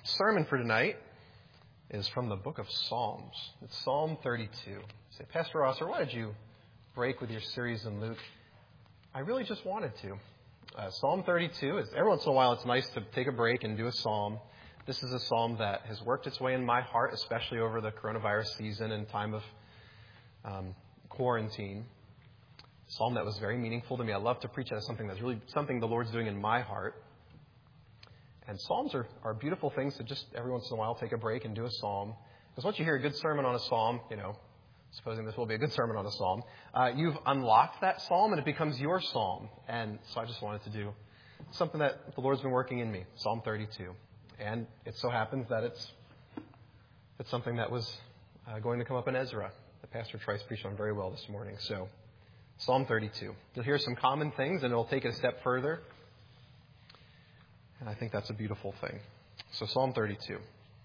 sermon for tonight is from the book of Psalms. It's Psalm 32. You say, Pastor Rosser, why did you break with your series in Luke? I really just wanted to. Psalm 32 is, every once in a while, it's nice to take a break and do a psalm. This is a psalm that has worked its way in my heart, especially over the coronavirus season and time of quarantine. A psalm that was very meaningful to me. I love to preach as something that's really something the Lord's doing in my heart. And psalms are beautiful things to just every once in a while take a break and do a psalm. Because once you hear a good sermon on a psalm, supposing this will be a good sermon on a psalm, you've unlocked that psalm and it becomes your psalm. And so I just wanted to do something that the Lord's been working in me, Psalm 32. And it so happens that it's something that was going to come up in Ezra, that Pastor Trice preached on very well this morning. So Psalm 32. You'll hear some common things and it'll take it a step further. And I think that's a beautiful thing. So Psalm 32.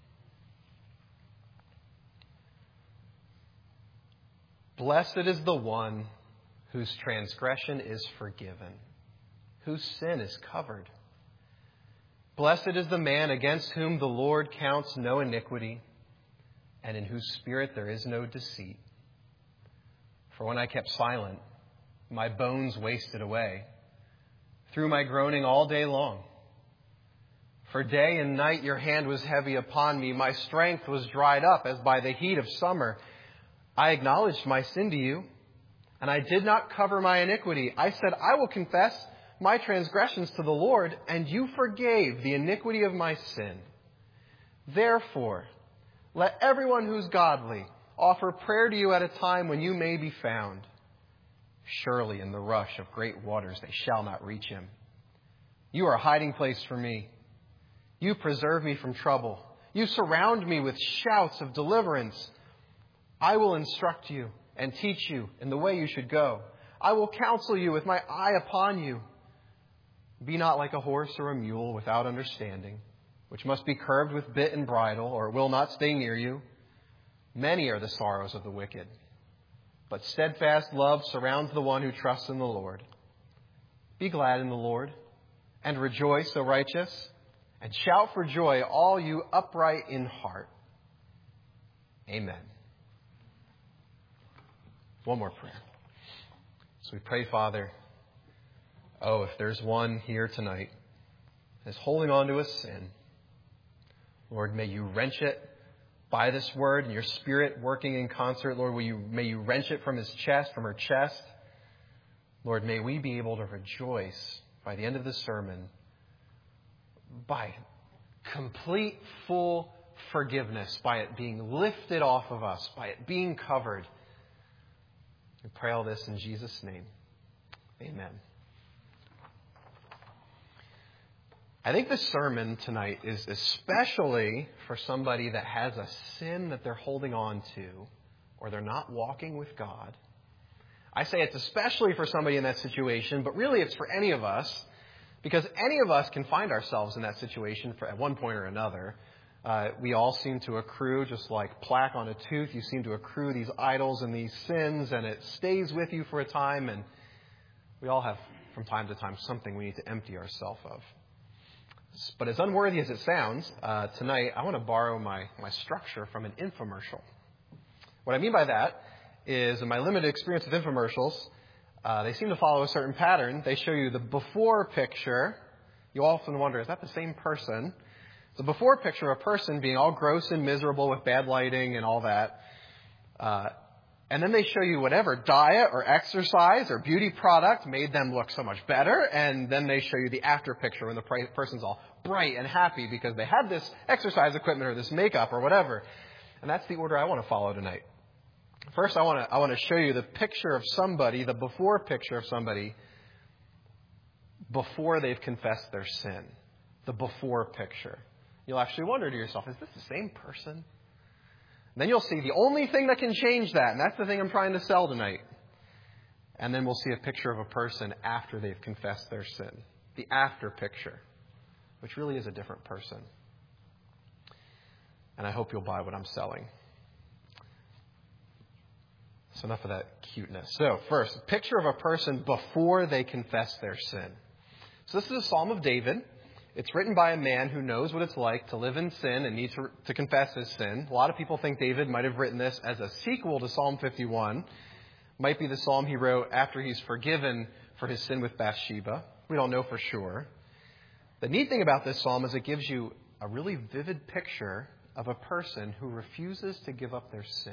Blessed is the one whose transgression is forgiven, whose sin is covered. Blessed is the man against whom the Lord counts no iniquity, and in whose spirit there is no deceit. For when I kept silent, my bones wasted away through my groaning all day long. For day and night your hand was heavy upon me. My strength was dried up as by the heat of summer. I acknowledged my sin to you, and I did not cover my iniquity. I said, I will confess my transgressions to the Lord, and you forgave the iniquity of my sin. Therefore, let everyone who's godly offer prayer to you at a time when you may be found. Surely in the rush of great waters they shall not reach him. You are a hiding place for me. You preserve me from trouble. You surround me with shouts of deliverance. I will instruct you and teach you in the way you should go. I will counsel you with my eye upon you. Be not like a horse or a mule without understanding, which must be curbed with bit and bridle, or it will not stay near you. Many are the sorrows of the wicked, but steadfast love surrounds the one who trusts in the Lord. Be glad in the Lord and rejoice, O righteous, and shout for joy, all you upright in heart. Amen. One more prayer. So we pray, Father, if there's one here tonight that's holding on to a sin, Lord, may you wrench it by this word and your Spirit working in concert. Lord, may you wrench it from his chest, from her chest. Lord, may we be able to rejoice by the end of this sermon by complete, full forgiveness, by it being lifted off of us, by it being covered. We pray all this in Jesus' name. Amen. I think this sermon tonight is especially for somebody that has a sin that they're holding on to, or they're not walking with God. I say it's especially for somebody in that situation, but really it's for any of us, because any of us can find ourselves in that situation at one point or another. We all seem to accrue, just like plaque on a tooth, you seem to accrue these idols and these sins, and it stays with you for a time, and we all have, from time to time, something we need to empty ourselves of. But as unworthy as it sounds, tonight I want to borrow my structure from an infomercial. What I mean by that is, in my limited experience with infomercials, they seem to follow a certain pattern. They show you the before picture. You often wonder, is that the same person? The before picture of a person being all gross and miserable with bad lighting and all that. And then they show you whatever diet or exercise or beauty product made them look so much better. And then they show you the after picture when the person's all bright and happy because they had this exercise equipment or this makeup or whatever. And that's the order I want to follow tonight. First, I want to show you the picture of somebody, the before picture of somebody before they've confessed their sin. The before picture. You'll actually wonder to yourself, is this the same person? And then you'll see the only thing that can change that, and that's the thing I'm trying to sell tonight. And then we'll see a picture of a person after they've confessed their sin. The after picture, which really is a different person. And I hope you'll buy what I'm selling. So enough of that cuteness. So first, a picture of a person before they confess their sin. So this is a Psalm of David. It's written by a man who knows what it's like to live in sin and need to confess his sin. A lot of people think David might have written this as a sequel to Psalm 51. Might be the psalm he wrote after he's forgiven for his sin with Bathsheba. We don't know for sure. The neat thing about this psalm is it gives you a really vivid picture of a person who refuses to give up their sin.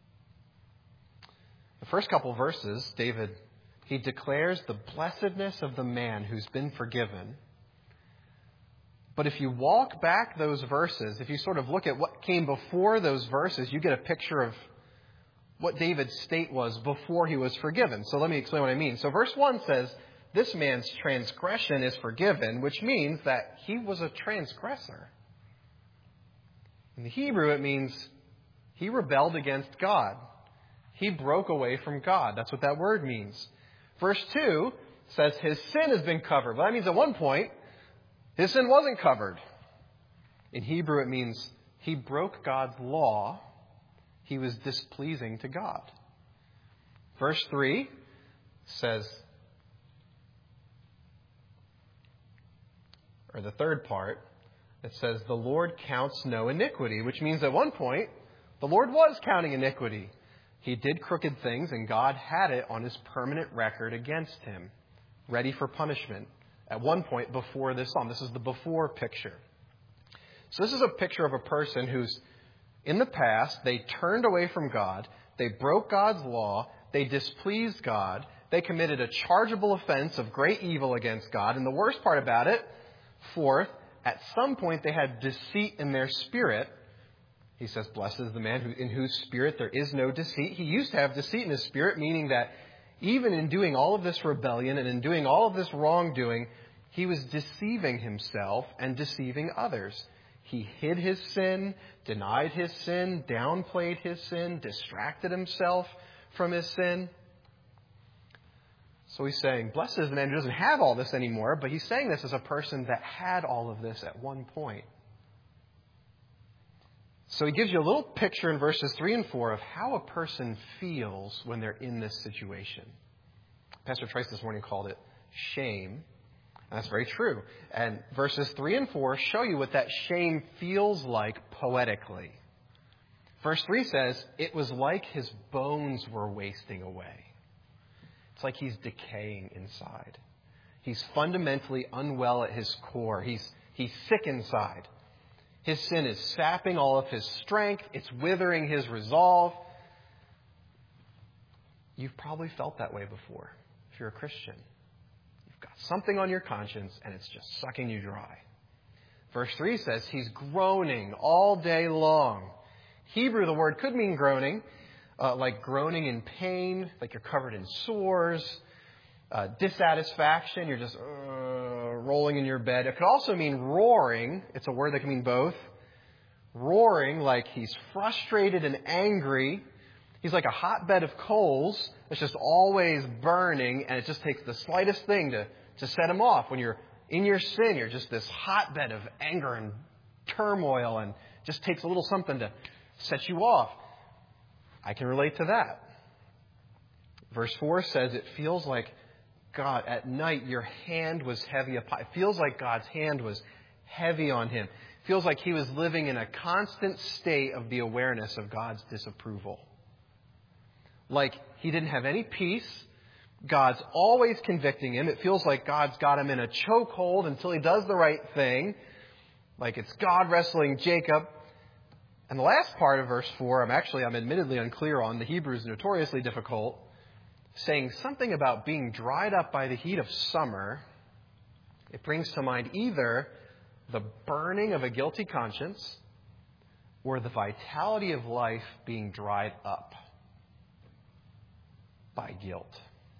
The first couple verses, David, he declares the blessedness of the man who's been forgiven. But if you walk back those verses, if you sort of look at what came before those verses, you get a picture of what David's state was before he was forgiven. So let me explain what I mean. So verse 1 says, this man's transgression is forgiven, which means that he was a transgressor. In the Hebrew, it means he rebelled against God. He broke away from God. That's what that word means. Verse 2 says his sin has been covered. Well, that means at one point, his sin wasn't covered. In Hebrew, it means he broke God's law. He was displeasing to God. Verse 3 says, or the third part, it says, the Lord counts no iniquity, which means at one point, the Lord was counting iniquity. He did crooked things, and God had it on his permanent record against him, ready for punishment. At one point before this psalm. This is the before picture. So this is a picture of a person who's, in the past, they turned away from God. They broke God's law. They displeased God. They committed a chargeable offense of great evil against God. And the worst part about it, fourth, at some point they had deceit in their spirit. He says, blessed is the man in whose spirit there is no deceit. He used to have deceit in his spirit, meaning that even in doing all of this rebellion and in doing all of this wrongdoing, he was deceiving himself and deceiving others. He hid his sin, denied his sin, downplayed his sin, distracted himself from his sin. So he's saying, blessed is the man who doesn't have all this anymore, but he's saying this as a person that had all of this at one point. So he gives you a little picture in verses 3 and 4 of how a person feels when they're in this situation. Pastor Trice this morning called it shame. And that's very true. And verses 3 and 4 show you what that shame feels like poetically. Verse 3 says, it was like his bones were wasting away. It's like he's decaying inside. He's fundamentally unwell at his core. He's sick inside. His sin is sapping all of his strength. It's withering his resolve. You've probably felt that way before if you're a Christian. You've got something on your conscience and it's just sucking you dry. Verse 3 says he's groaning all day long. Hebrew, the word could mean groaning, like groaning in pain, like you're covered in sores, dissatisfaction, you're just rolling in your bed. It could also mean roaring. It's a word that can mean both. Roaring, like he's frustrated and angry. He's like a hotbed of coals that's just always burning, and it just takes the slightest thing to set him off. When you're in your sin, you're just this hotbed of anger and turmoil, and it just takes a little something to set you off. I can relate to that. Verse 4 says it feels like God, at night, your hand was heavy upon. It feels like God's hand was heavy on him. It feels like he was living in a constant state of the awareness of God's disapproval. Like he didn't have any peace. God's always convicting him. It feels like God's got him in a chokehold until he does the right thing. Like it's God wrestling Jacob. And the last part of verse 4, I'm admittedly unclear on. The Hebrew is notoriously difficult. Saying something about being dried up by the heat of summer. It brings to mind either the burning of a guilty conscience or the vitality of life being dried up by guilt.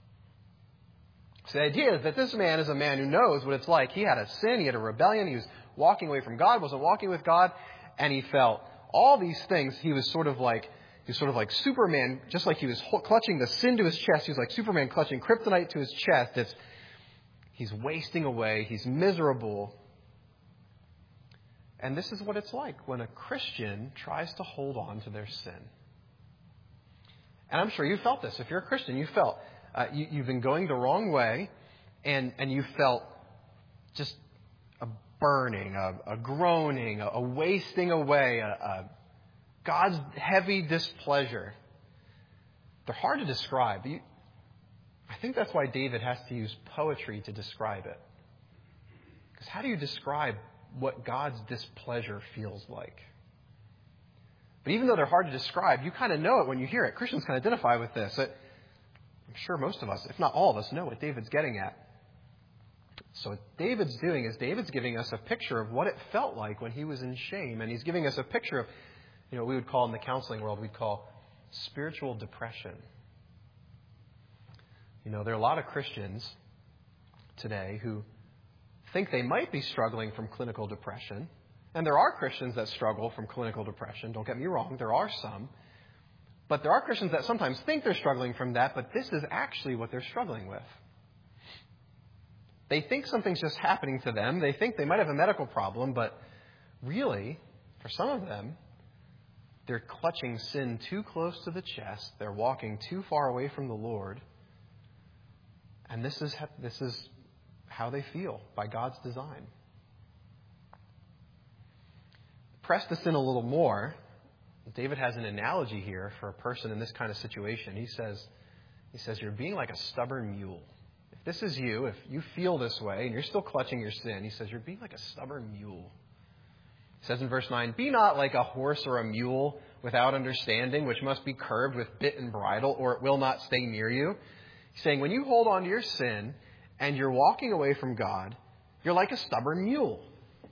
So the idea is that this man is a man who knows what it's like. He had a sin, he had a rebellion, he was walking away from God, wasn't walking with God, and he felt all these things. He was sort of like Superman, just like he was clutching the sin to his chest. He was like Superman clutching kryptonite to his chest. He's wasting away. He's miserable. And this is what it's like when a Christian tries to hold on to their sin. And I'm sure you felt this. If you're a Christian, you felt you've been going the wrong way, and you felt just a burning, a groaning, a wasting away, God's heavy displeasure. They're hard to describe. I think that's why David has to use poetry to describe it. Because how do you describe what God's displeasure feels like? But even though they're hard to describe, you kind of know it when you hear it. Christians can identify with this. I'm sure most of us, if not all of us, know what David's getting at. So what David's doing is David's giving us a picture of what it felt like when he was in shame. And he's giving us a picture of, what we would call in the counseling world, we'd call spiritual depression. There are a lot of Christians today who think they might be struggling from clinical depression. And there are Christians that struggle from clinical depression. Don't get me wrong, there are some. But there are Christians that sometimes think they're struggling from that, but this is actually what they're struggling with. They think something's just happening to them. They think they might have a medical problem, but really, for some of them, they're clutching sin too close to the chest. They're walking too far away from the Lord. And this is how they feel by God's design. Press this in a little more. David has an analogy here for a person in this kind of situation. He says, you're being like a stubborn mule. If this is you, if you feel this way and you're still clutching your sin, he says, you're being like a stubborn mule. He says in verse 9, be not like a horse or a mule without understanding, which must be curbed with bit and bridle, or it will not stay near you. He's saying, when you hold on to your sin and you're walking away from God, you're like a stubborn mule.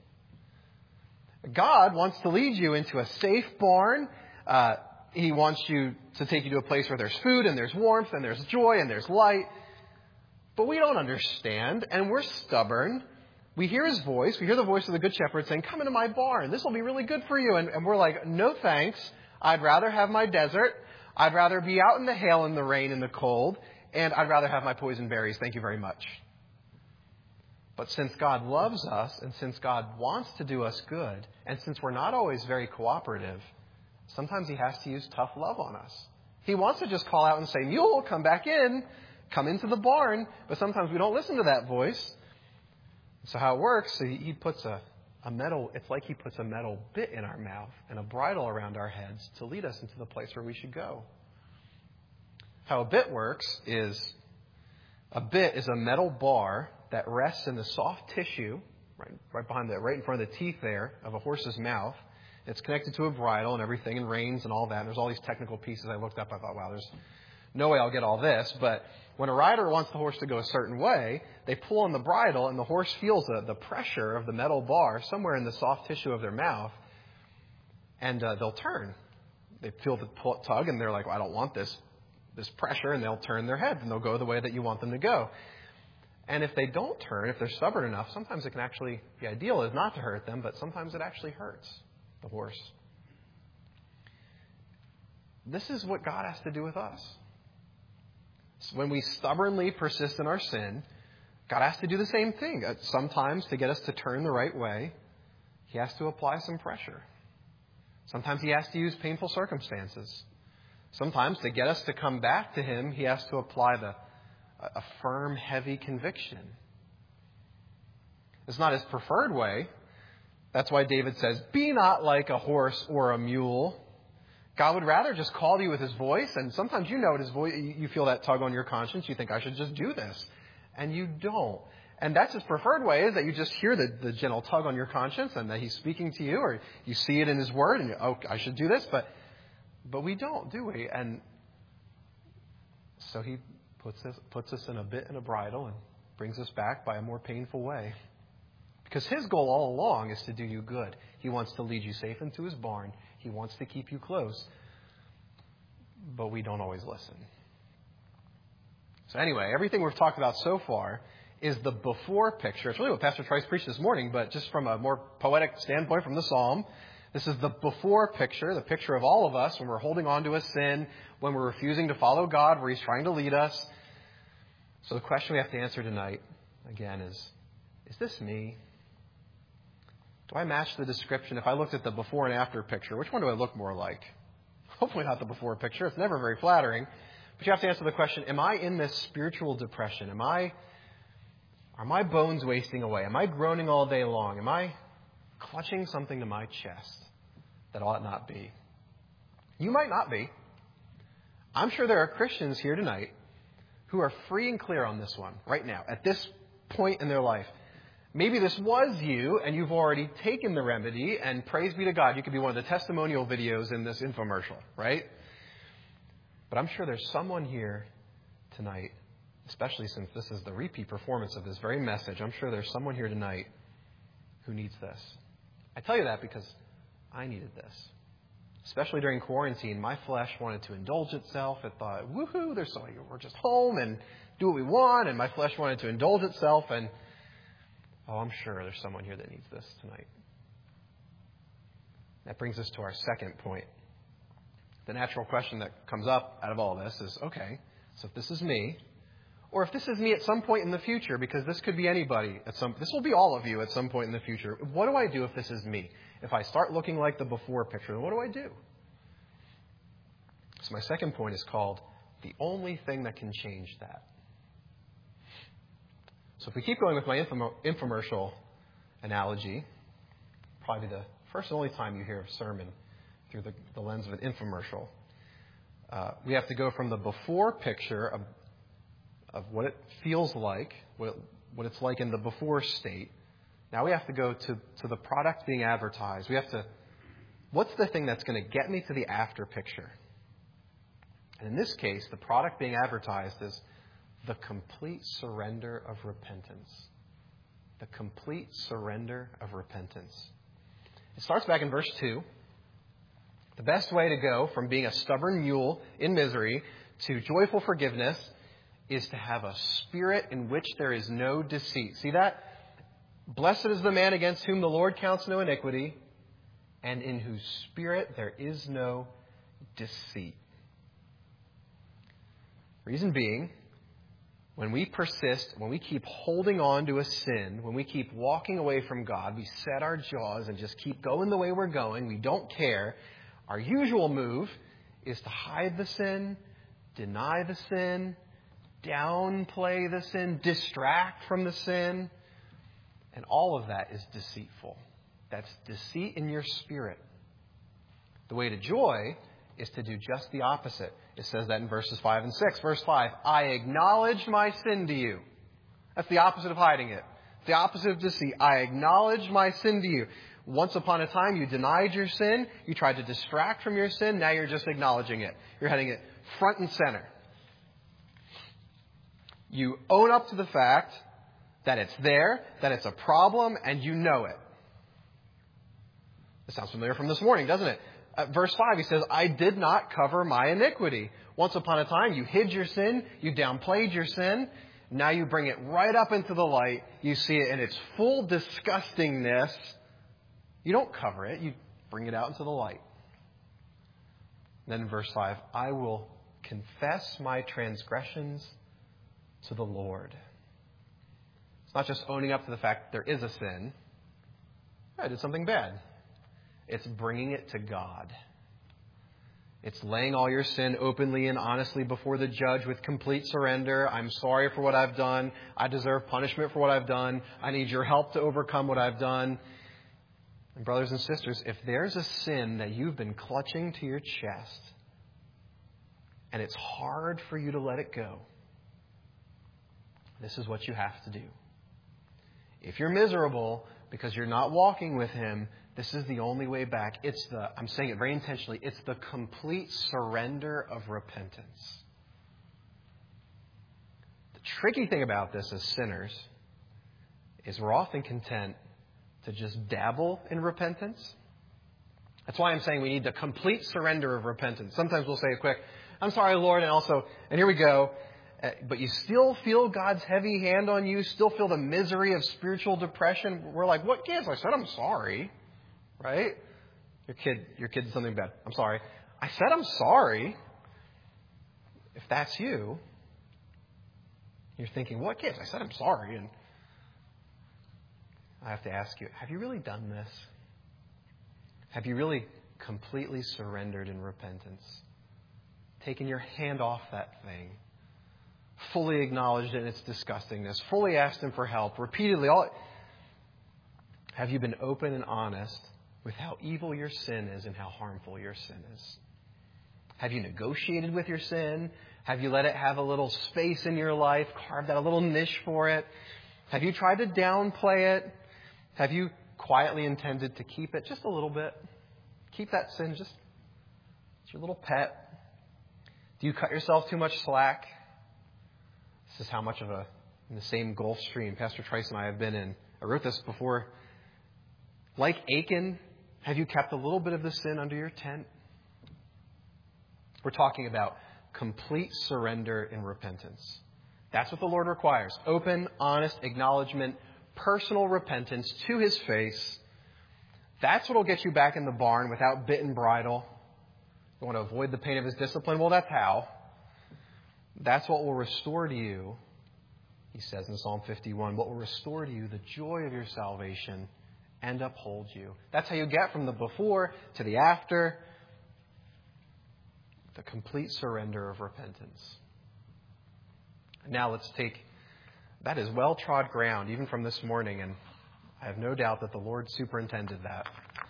God wants to lead you into a safe barn. He wants to take you to a place where there's food and there's warmth and there's joy and there's light. But we don't understand, and we're stubborn. We hear his voice. We hear the voice of the Good Shepherd saying, come into my barn. This will be really good for you. And we're like, no thanks. I'd rather have my desert. I'd rather be out in the hail and the rain and the cold. And I'd rather have my poison berries. Thank you very much. But since God loves us, and since God wants to do us good, and since we're not always very cooperative, sometimes he has to use tough love on us. He wants to just call out and say, mule, come back in. Come into the barn, but sometimes we don't listen to that voice. So how it works, he puts a metal, it's like he puts a metal bit in our mouth and a bridle around our heads to lead us into the place where we should go. How a bit works is, a bit is a metal bar that rests in the soft tissue, right in front of the teeth there of a horse's mouth. It's connected to a bridle and everything, and reins and all that. And there's all these technical pieces I looked up. I thought, wow, there's no way I'll get all this. But when a rider wants the horse to go a certain way, they pull on the bridle and the horse feels the pressure of the metal bar somewhere in the soft tissue of their mouth, and they'll turn. They feel the tug and they're like, well, I don't want this pressure, and they'll turn their head and they'll go the way that you want them to go. And if they don't turn, if they're stubborn enough, sometimes it can actually, the ideal is not to hurt them, but sometimes it actually hurts the horse. This is what God has to do with us. So when we stubbornly persist in our sin, God has to do the same thing. Sometimes to get us to turn the right way, he has to apply some pressure. Sometimes he has to use painful circumstances. Sometimes to get us to come back to him, he has to apply a firm, heavy conviction. It's not his preferred way. That's why David says, be not like a horse or a mule. God would rather just call to you with his voice, and sometimes you know it, his voice, you feel that tug on your conscience. You think, I should just do this. And you don't. And that's his preferred way, is that you just hear the gentle tug on your conscience and that he's speaking to you, or you see it in his word and I should do this. But we don't, do we? And so he puts us in a bit and a bridle and brings us back by a more painful way. Because his goal all along is to do you good. He wants to lead you safe into his barn. He wants to keep you close. But we don't always listen. So anyway, everything we've talked about so far is the before picture. It's really what Pastor Trice preached this morning, but just from a more poetic standpoint from the psalm. This is the before picture, the picture of all of us when we're holding on to a sin, when we're refusing to follow God, where he's trying to lead us. So the question we have to answer tonight, again, is this me? Do I match the description? If I looked at the before and after picture, which one do I look more like? Hopefully not the before picture. It's never very flattering. But you have to answer the question, am I in this spiritual depression? Am I Are my bones wasting away? Am I groaning all day long? Am I clutching something to my chest that ought not be? You might not be. I'm sure there are Christians here tonight who are free and clear on this one right now, at this point in their life. Maybe this was you, and you've already taken the remedy, and praise be to God, you could be one of the testimonial videos in this infomercial, right? But I'm sure there's someone here tonight, especially since this is the repeat performance of this very message, I'm sure there's someone here tonight who needs this. I tell you that because I needed this. Especially during quarantine, my flesh wanted to indulge itself. It thought, woohoo, we're just home and do what we want, and my flesh wanted to indulge itself, and I'm sure there's someone here that needs this tonight. That brings us to our second point. The natural question that comes up out of all this is, okay, so if this is me, or if this is me at some point in the future, because this could be anybody, this will be all of you at some point in the future, what do I do if this is me? If I start looking like the before picture, what do I do? So my second point is called the only thing that can change that. So if we keep going with my infomercial analogy, probably the first and only time you hear a sermon through the lens of an infomercial, we have to go from the before picture of what it feels like, what it's like in the before state. Now we have to go to the product being advertised. What's the thing that's going to get me to the after picture? And in this case, the product being advertised is the complete surrender of repentance. The complete surrender of repentance. It starts back in verse 2. The best way to go from being a stubborn mule in misery to joyful forgiveness is to have a spirit in which there is no deceit. See that? Blessed is the man against whom the Lord counts no iniquity, and in whose spirit there is no deceit. Reason being, when we persist, when we keep holding on to a sin, when we keep walking away from God, we set our jaws and just keep going the way we're going, we don't care. Our usual move is to hide the sin, deny the sin, downplay the sin, distract from the sin. And all of that is deceitful. That's deceit in your spirit. The way to joy is to do just the opposite. It says that in verses 5 and 6. Verse 5, I acknowledge my sin to you. That's the opposite of hiding it. It's the opposite of deceit. I acknowledge my sin to you. Once upon a time, you denied your sin. You tried to distract from your sin. Now you're just acknowledging it. You're heading it front and center. You own up to the fact that it's there, that it's a problem, and you know it. This sounds familiar from this morning, doesn't it? Verse 5, he says, I did not cover my iniquity. Once upon a time, you hid your sin, you downplayed your sin. Now you bring it right up into the light. You see it in its full disgustingness. You don't cover it, you bring it out into the light. And then in verse 5, I will confess my transgressions to the Lord. It's not just owning up to the fact that there is a sin. I did something bad. It's bringing it to God. It's laying all your sin openly and honestly before the judge with complete surrender. I'm sorry for what I've done. I deserve punishment for what I've done. I need your help to overcome what I've done. And brothers and sisters, if there's a sin that you've been clutching to your chest and it's hard for you to let it go, this is what you have to do. If you're miserable because you're not walking with Him, this is the only way back. I'm saying it very intentionally, it's the complete surrender of repentance. The tricky thing about this as sinners is we're often content to just dabble in repentance. That's why I'm saying we need the complete surrender of repentance. Sometimes we'll say a quick, I'm sorry, Lord, and here we go. But you still feel God's heavy hand on you, still feel the misery of spiritual depression. We're like, what gives? I said, I'm sorry. Right? Your kid did something bad. I'm sorry. I said I'm sorry. If that's you, you're thinking, what gives? I said I'm sorry. And I have to ask you, have you really done this? Have you really completely surrendered in repentance? Taken your hand off that thing? fully acknowledged it in its disgustingness, fully asked Him for help, repeatedly. Have you been open and honest with how evil your sin is and how harmful your sin is? Have you negotiated with your sin? Have you let it have a little space in your life, carved out a little niche for it? Have you tried to downplay it? Have you quietly intended to keep it just a little bit? Keep that sin just it's your little pet. Do you cut yourself too much slack? This is how much of in the same Gulf Stream Pastor Trice and I have been in. I wrote this before. Like Achan, have you kept a little bit of the sin under your tent? We're talking about complete surrender and repentance. That's what the Lord requires. Open, honest acknowledgement, personal repentance to His face. That's what will get you back in the barn without bit and bridle. You want to avoid the pain of His discipline? Well, that's how. That's what will restore to you, He says in Psalm 51, what will restore to you the joy of your salvation and uphold you. That's how you get from the before to the after. The complete surrender of repentance. Now let's take, that is well-trod ground, even from this morning, and I have no doubt that the Lord superintended that.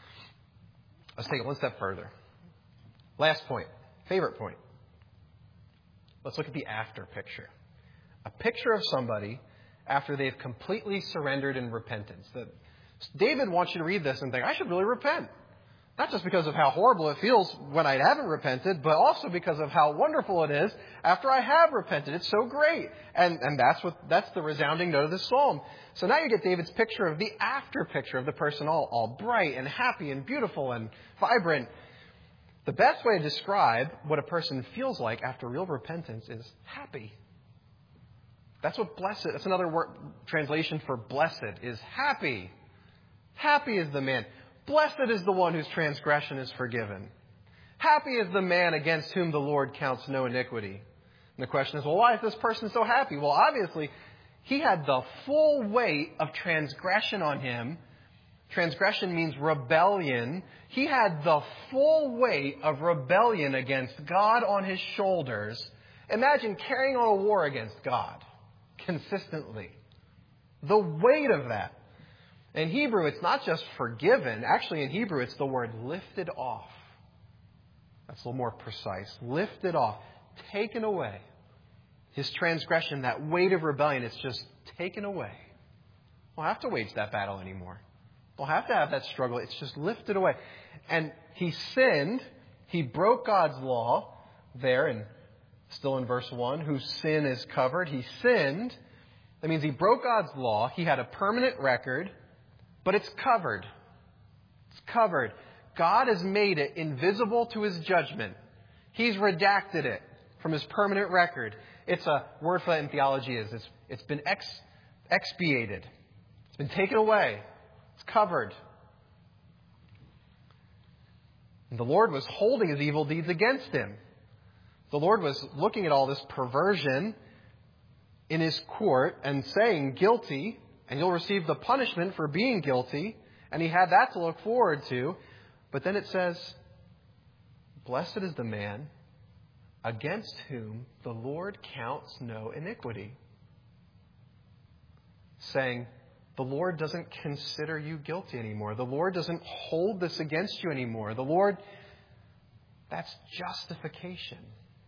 Let's take it one step further. Last point, favorite point. Let's look at the after picture. A picture of somebody after they've completely surrendered in repentance. David wants you to read this and think, I should really repent. Not just because of how horrible it feels when I haven't repented, but also because of how wonderful it is after I have repented. It's so great. And that's the resounding note of this psalm. So now you get David's picture of the after picture of the person all bright and happy and beautiful and vibrant. The best way to describe what a person feels like after real repentance is happy. That's what blessed, that's another word, translation for blessed is happy. Happy is the man. Blessed is the one whose transgression is forgiven. Happy is the man against whom the Lord counts no iniquity. And the question is, well, why is this person so happy? Well, obviously, he had the full weight of transgression on him. Transgression means rebellion. He had the full weight of rebellion against God on his shoulders. Imagine carrying on a war against God consistently. The weight of that. In Hebrew, it's not just forgiven. Actually, in Hebrew, it's the word lifted off. That's a little more precise. Lifted off. Taken away. His transgression, that weight of rebellion, it's just taken away. Don't have to wage that battle anymore. Don't have to have that struggle. It's just lifted away. And he sinned. He broke God's law there, and still in verse 1, whose sin is covered. He sinned. That means he broke God's law. He had a permanent record. But it's covered. It's covered. God has made it invisible to His judgment. He's redacted it from His permanent record. It's a word for that in theology is it's been expiated. It's been taken away. It's covered. And the Lord was holding his evil deeds against him. The Lord was looking at all this perversion in His court and saying, guilty. And you'll receive the punishment for being guilty. And he had that to look forward to. But then it says, blessed is the man against whom the Lord counts no iniquity. Saying, the Lord doesn't consider you guilty anymore. The Lord doesn't hold this against you anymore. The Lord, that's justification.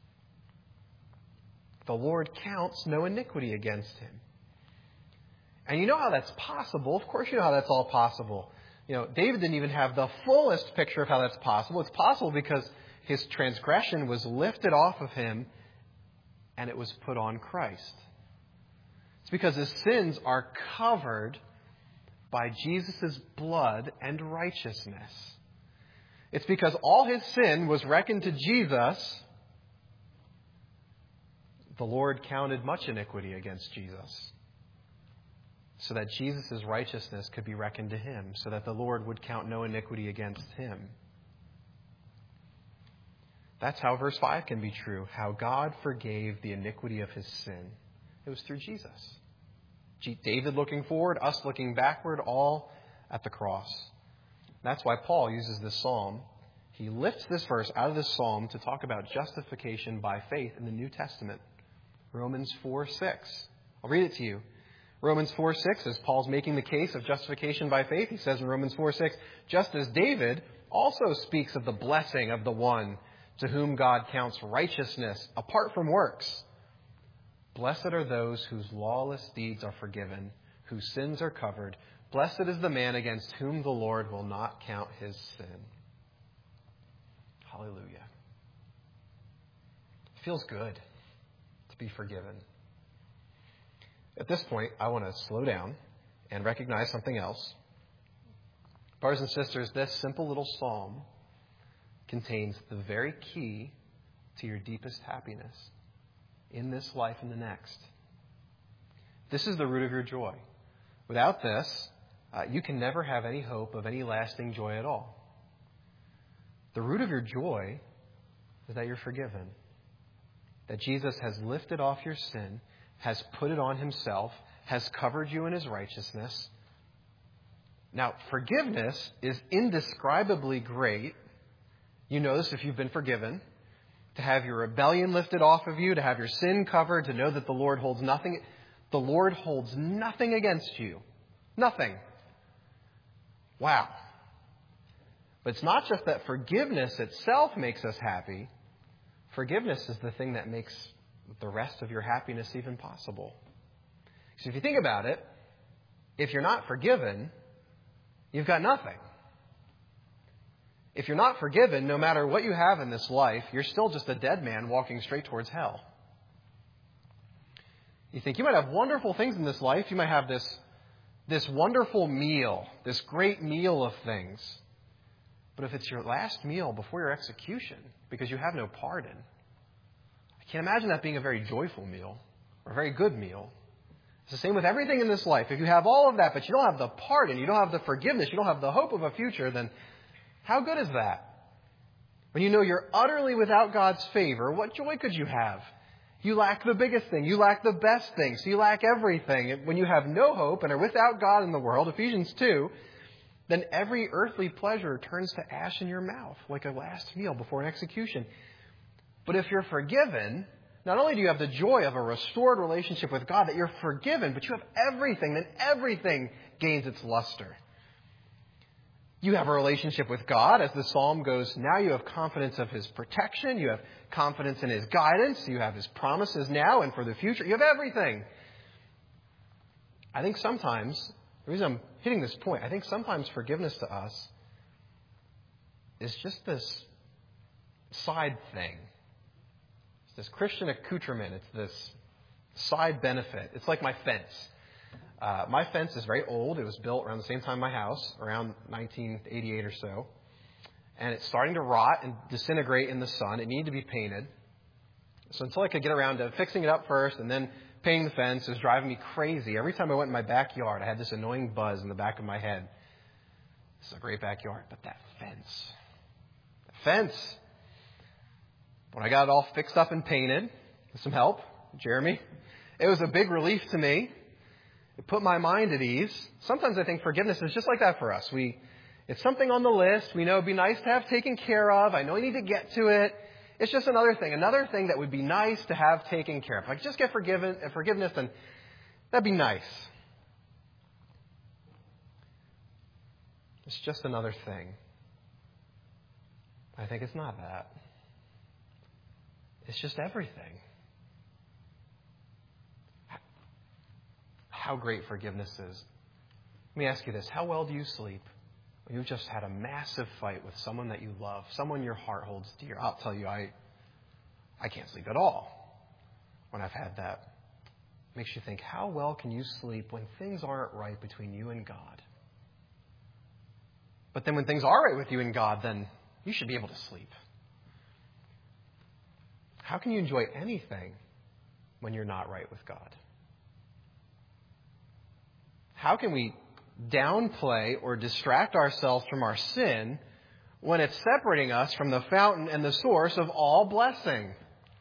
The Lord counts no iniquity against him. And you know how that's possible. Of course you know how that's all possible. You know, David didn't even have the fullest picture of how that's possible. It's possible because his transgression was lifted off of him and it was put on Christ. It's because his sins are covered by Jesus' blood and righteousness. It's because all his sin was reckoned to Jesus. The Lord counted much iniquity against Jesus, so that Jesus' righteousness could be reckoned to him, so that the Lord would count no iniquity against him. That's how verse 5 can be true, how God forgave the iniquity of his sin. It was through Jesus. David looking forward, us looking backward, all at the cross. That's why Paul uses this psalm. He lifts this verse out of this psalm to talk about justification by faith in the New Testament. Romans 4:6. I'll read it to you. Romans 4:6, as Paul's making the case of justification by faith, he says in Romans 4:6, just as David also speaks of the blessing of the one to whom God counts righteousness apart from works. Blessed are those whose lawless deeds are forgiven, whose sins are covered. Blessed is the man against whom the Lord will not count his sin. Hallelujah. It feels good to be forgiven. At this point, I want to slow down and recognize something else. Brothers and sisters, this simple little psalm contains the very key to your deepest happiness in this life and the next. This is the root of your joy. Without this, you can never have any hope of any lasting joy at all. The root of your joy is that you're forgiven, that Jesus has lifted off your sin, has put it on himself, has covered you in his righteousness. Now, forgiveness is indescribably great. You know this if you've been forgiven. To have your rebellion lifted off of you, to have your sin covered, to know that the Lord holds nothing. The Lord holds nothing against you. Nothing. Wow. But it's not just that forgiveness itself makes us happy. Forgiveness is the thing that makes the rest of your happiness even possible. So if you think about it, if you're not forgiven, you've got nothing. If you're not forgiven, no matter what you have in this life, you're still just a dead man walking straight towards hell. You think you might have wonderful things in this life. You might have this wonderful meal, this great meal of things. But if it's your last meal before your execution, because you have no pardon, I can't imagine that being a very joyful meal or a very good meal. It's the same with everything in this life. If you have all of that, but you don't have the pardon, you don't have the forgiveness, you don't have the hope of a future, then how good is that? When you know you're utterly without God's favor, what joy could you have? You lack the biggest thing. You lack the best thing. So you lack everything. And when you have no hope and are without God in the world, Ephesians 2, then every earthly pleasure turns to ash in your mouth, like a last meal before an execution. But if you're forgiven, not only do you have the joy of a restored relationship with God, that you're forgiven, but you have everything, then everything gains its luster. You have a relationship with God. As the psalm goes, now you have confidence of his protection. You have confidence in his guidance. You have his promises now and for the future. You have everything. I think sometimes, the reason I'm hitting this point, I think sometimes forgiveness to us is just this side thing. It's this Christian accoutrement. It's this side benefit. It's like my fence. My fence is very old. It was built around the same time my house, around 1988 or so. And it's starting to rot and disintegrate in the sun. It needed to be painted. So until I could get around to fixing it up first and then painting the fence, it was driving me crazy. Every time I went in my backyard, I had this annoying buzz in the back of my head. This is a great backyard, but that fence. When I got it all fixed up and painted, with some help, Jeremy, it was a big relief to me. It put my mind at ease. Sometimes I think forgiveness is just like that for us. It's something on the list. We know it'd be nice to have taken care of. I know I need to get to it. It's just another thing that would be nice to have taken care of. If I could just get forgiveness, then that'd be nice. It's just another thing. I think it's not that. It's just everything. How great forgiveness is. Let me ask you this. How well do you sleep when you've just had a massive fight with someone that you love, someone your heart holds dear? I'll tell you, I can't sleep at all when I've had that. It makes you think, how well can you sleep when things aren't right between you and God? But then when things are right with you and God, then you should be able to sleep. How can you enjoy anything when you're not right with God? How can we downplay or distract ourselves from our sin when it's separating us from the fountain and the source of all blessing?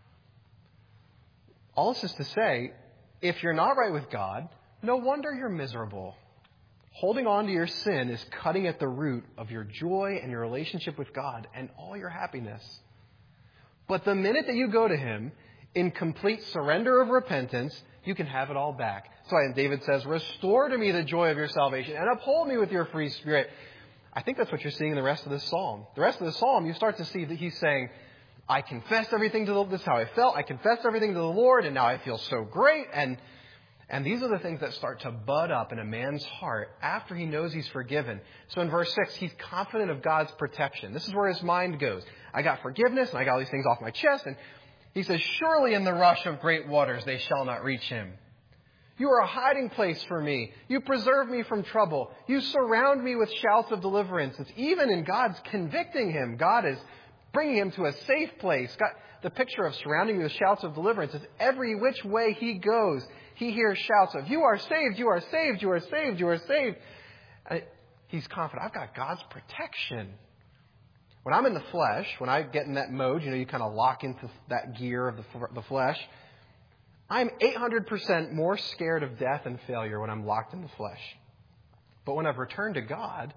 All this is to say, if you're not right with God, no wonder you're miserable. Holding on to your sin is cutting at the root of your joy and your relationship with God and all your happiness. But the minute that you go to Him in complete surrender of repentance, you can have it all back. So David says, restore to me the joy of your salvation and uphold me with your free spirit. I think that's what you're seeing in the rest of this psalm. The rest of the psalm, you start to see that he's saying, I confessed everything to the Lord. This is how I felt. I confessed everything to the Lord, and now I feel so great. And these are the things that start to bud up in a man's heart after he knows he's forgiven. So in verse 6, he's confident of God's protection. This is where his mind goes. I got forgiveness, and I got all these things off my chest. And he says, surely in the rush of great waters they shall not reach him. You are a hiding place for me. You preserve me from trouble. You surround me with shouts of deliverance. It's even in God's convicting him. God is bringing him to a safe place. God, the picture of surrounding me with shouts of deliverance is every which way he goes, he hears shouts of, you are saved, you are saved, you are saved, you are saved. He's confident, I've got God's protection. When I'm in the flesh, when I get in that mode, you kind of lock into that gear of the flesh, I'm 800% more scared of death and failure when I'm locked in the flesh. But when I've returned to God,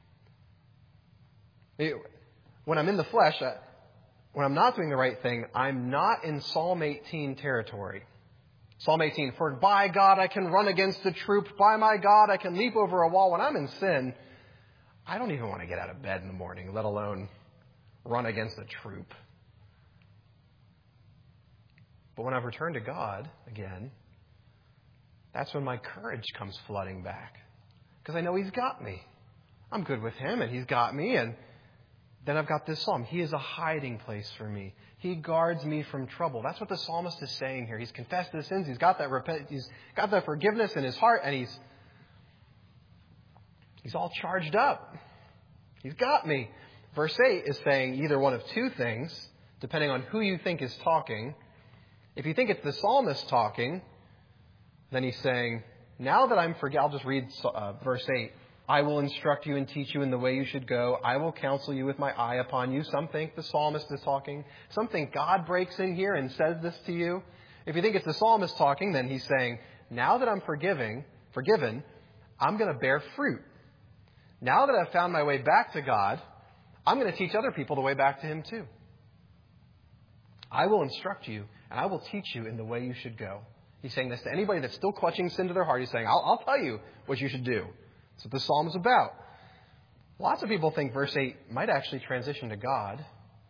when I'm in the flesh, when I'm not doing the right thing, I'm not in Psalm 18 territory. Psalm 18, for by God I can run against a troop. By my God I can leap over a wall. When I'm in sin, I don't even want to get out of bed in the morning, let alone run against a troop. But when I've returned to God again, that's when my courage comes flooding back. Because I know He's got me. I'm good with Him and He's got me. And then I've got this psalm. He is a hiding place for me. He guards me from trouble. That's what the psalmist is saying here. He's confessed his sins. He's got that forgiveness in his heart. And he's all charged up. He's got me. Verse 8 is saying either one of two things, depending on who you think is talking. If you think it's the psalmist talking, then he's saying, now that I'm forgiven, I'll just read verse 8. I will instruct you and teach you in the way you should go. I will counsel you with my eye upon you. Some think the psalmist is talking. Some think God breaks in here and says this to you. If you think it's the psalmist talking, then he's saying, now that I'm forgiven, I'm going to bear fruit. Now that I've found my way back to God, I'm going to teach other people the way back to Him too. I will instruct you and I will teach you in the way you should go. He's saying this to anybody that's still clutching sin to their heart. He's saying, I'll tell you what you should do. That's what this psalm is about. Lots of people think verse 8 might actually transition to God.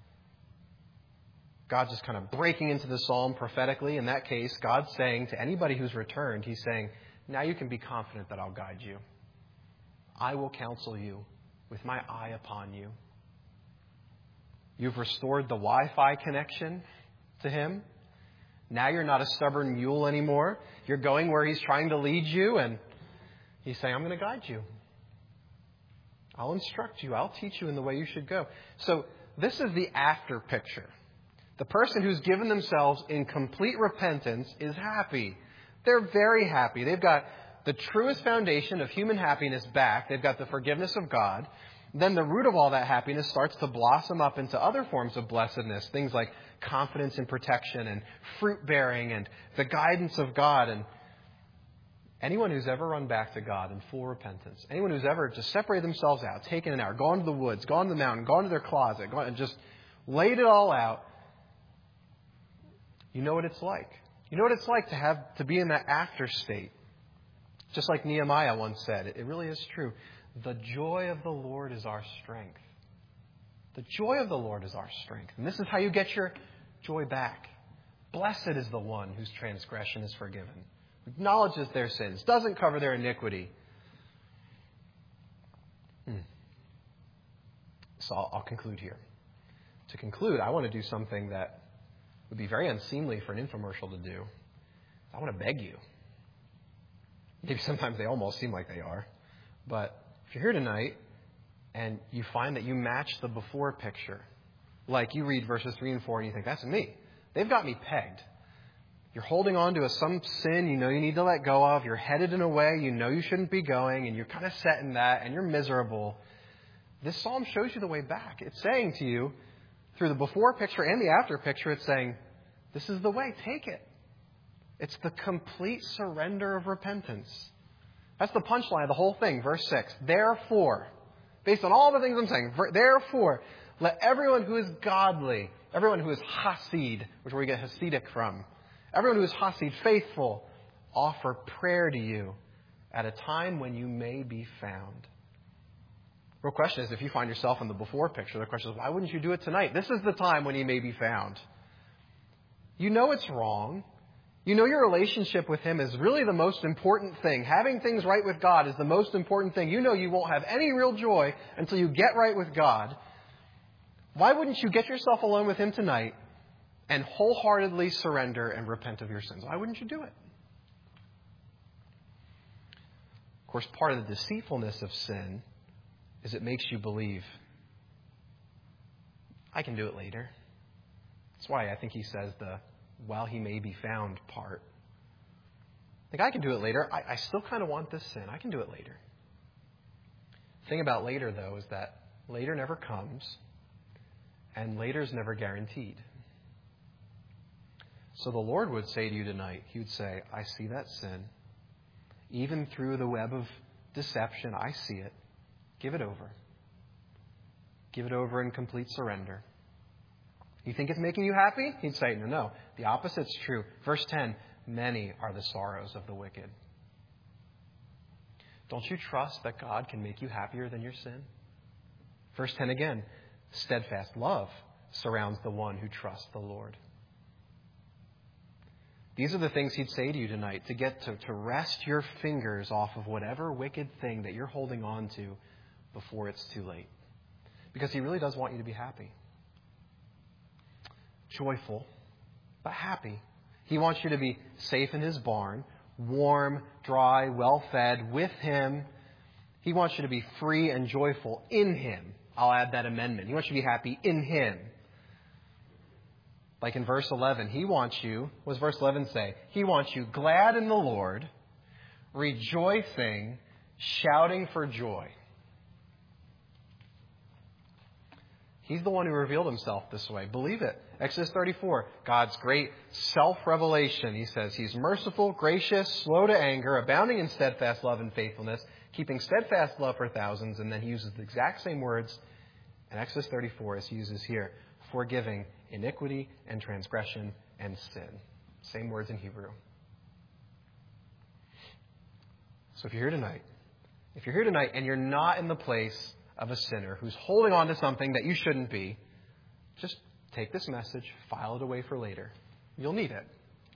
God's just kind of breaking into the psalm prophetically. In that case, God's saying to anybody who's returned, He's saying, now you can be confident that I'll guide you. I will counsel you with my eye upon you. You've restored the Wi-Fi connection to Him. Now you're not a stubborn mule anymore. You're going where He's trying to lead you, and He's saying, I'm going to guide you. I'll instruct you. I'll teach you in the way you should go. So this is the after picture. The person who's given themselves in complete repentance is happy. They're very happy. They've got the truest foundation of human happiness back. They've got the forgiveness of God. Then the root of all that happiness starts to blossom up into other forms of blessedness. Things like confidence in protection and fruit bearing and the guidance of God. And anyone who's ever run back to God in full repentance, anyone who's ever just separated themselves out, taken an hour, gone to the woods, gone to the mountain, gone to their closet, and just laid it all out, you know what it's like. You know what it's like to be in that after state. Just like Nehemiah once said, it really is true. The joy of the Lord is our strength. The joy of the Lord is our strength. And this is how you get your joy back. Blessed is the one whose transgression is forgiven, acknowledges their sins, doesn't cover their iniquity. So I'll conclude here. To conclude, I want to do something that would be very unseemly for an infomercial to do. I want to beg you. Maybe sometimes they almost seem like they are. But if you're here tonight and you find that you match the before picture, like you read verses 3 and 4 and you think, that's me. They've got me pegged. You're holding on to some sin you know you need to let go of. You're headed in a way you know you shouldn't be going, and you're kind of set in that, and you're miserable. This psalm shows you the way back. It's saying to you, through the before picture and the after picture, it's saying, this is the way. Take it. It's the complete surrender of repentance. That's the punchline of the whole thing. Verse 6. Therefore, based on all the things I'm saying, therefore, Let everyone who is godly, everyone who is hasid, which is where we get Hasidic from, everyone who is hasid, faithful, offer prayer to you at a time when you may be found. The real question is, if you find yourself in the before picture, the question is, why wouldn't you do it tonight? This is the time when he may be found. You know it's wrong. You know your relationship with him is really the most important thing. Having things right with God is the most important thing. You know you won't have any real joy until you get right with God. Why wouldn't you get yourself alone with him tonight and wholeheartedly surrender and repent of your sins? Why wouldn't you do it? Of course, part of the deceitfulness of sin is it makes you believe, I can do it later. That's why I think he says the while he may be found part. I can do it later. I still kind of want this sin. I can do it later. The thing about later, though, is that later never comes, and later is never guaranteed. So the Lord would say to you tonight, he would say, I see that sin. Even through the web of deception, I see it. Give it over. Give it over in complete surrender. You think it's making you happy? He'd say, no. The opposite's true. Verse 10, many are the sorrows of the wicked. Don't you trust that God can make you happier than your sin? Verse 10 again, steadfast love surrounds the one who trusts the Lord. These are the things he'd say to you tonight to get to rest your fingers off of whatever wicked thing that you're holding on to before it's too late. Because he really does want you to be happy. Joyful, but happy. He wants you to be safe in his barn, warm, dry, well-fed with him. He wants you to be free and joyful in him. I'll add that amendment. He wants you to be happy in him. Like in verse 11, he wants you, what does verse 11 say? He wants you glad in the Lord, rejoicing, shouting for joy. He's the one who revealed himself this way. Believe it. Exodus 34, God's great self-revelation. He says he's merciful, gracious, slow to anger, abounding in steadfast love and faithfulness, keeping steadfast love for thousands. And then he uses the exact same words in Exodus 34 as he uses here, forgiving iniquity and transgression and sin. Same words in Hebrew. So if you're here tonight and you're not in the place of a sinner who's holding on to something that you shouldn't be, just take this message, file it away for later. You'll need it.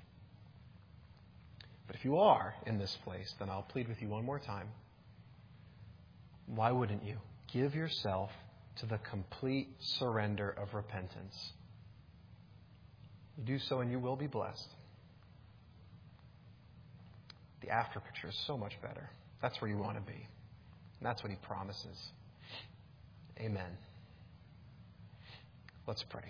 But if you are in this place, then I'll plead with you one more time. Why wouldn't you give yourself to the complete surrender of repentance? You do so and you will be blessed. The after picture is so much better. That's where you want to be. And that's what he promises. Amen. Let's pray.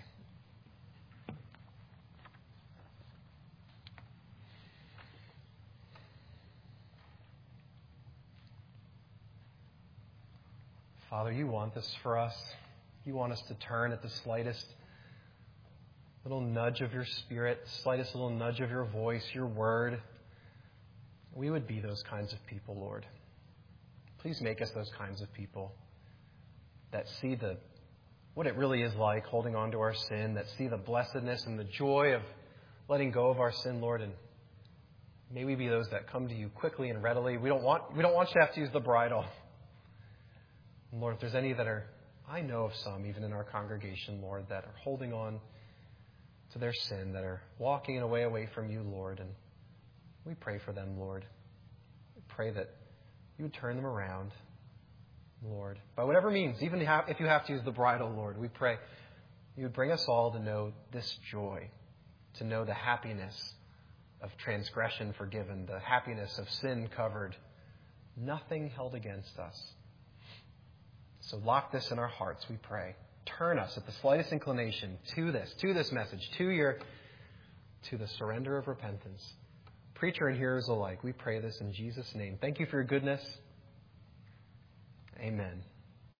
Father, you want this for us. You want us to turn at the slightest little nudge of your Spirit, slightest little nudge of your voice, your word. We would be those kinds of people, Lord. Please make us those kinds of people that see what it really is like holding on to our sin, that see the blessedness and the joy of letting go of our sin, Lord. And may we be those that come to you quickly and readily. We don't want you to have to use the bridle. And Lord, if there's any that are, I know of some, even in our congregation, Lord, that are holding on to their sin, that are walking in a way away from you, Lord. And we pray for them, Lord. We pray that you would turn them around, Lord, by whatever means, even if you have to use the bridle, Lord. We pray you would bring us all to know this joy, to know the happiness of transgression forgiven, the happiness of sin covered, nothing held against us. So lock this in our hearts, we pray. Turn us at the slightest inclination to this message, to the surrender of repentance. Preacher and hearers alike, we pray this in Jesus' name. Thank you for your goodness. Amen.